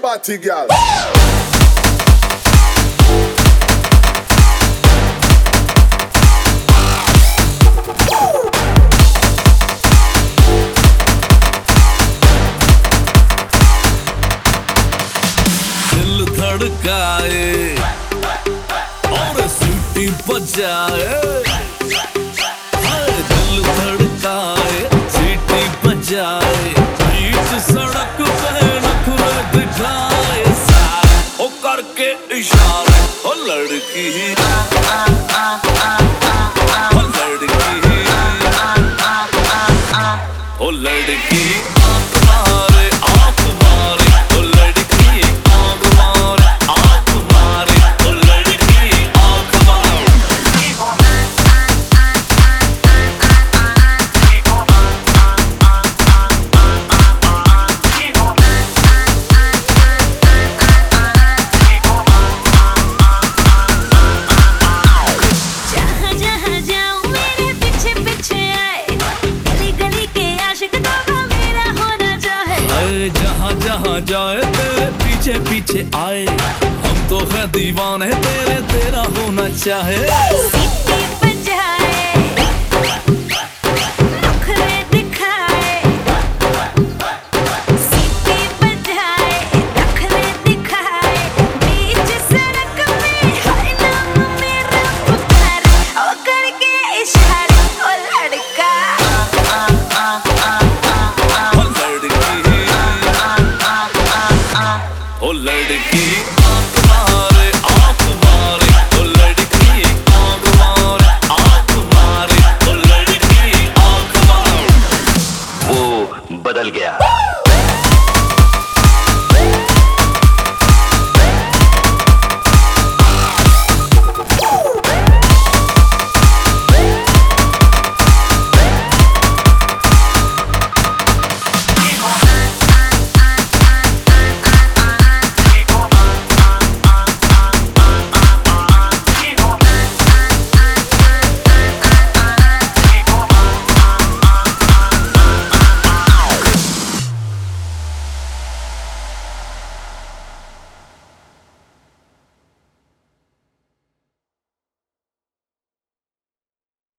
party girl. दिल धड़काए और सीटी बजाए, दिल धड़काए सीटी बजाए, बीच सड़क पे नखरे दिखाए सारे ओ करके इशारे ओ लड़की ओ लड़की ओ लड़की आँख मारे आँख मारे ओ लड़की आँख मारे आँख मारे ओ लड़की आँख मारे। जहाँ जहाँ जाऊँ मेरे पीछे पीछे आए, गली गली के आशिक तो मेरा होना चाहे। अरे जहाँ जहाँ जाए तेरे पीछे पीछे आए, हम तो है दीवाने तेरे, तेरा होना चाहे। सीटी बजाए, नखरे दिखाए, सीटी बजाए, नखरे दिखाए, बीच सड़क पे हर नाम मेरा पुकारे, ओ करके इशारे ओ लड़का ओ लड़की ओ लड़की आँख मारे आँख मारे ओ लड़की आँख मारे आँख मारे ओ लड़की आँख मारे। वो बदल गया।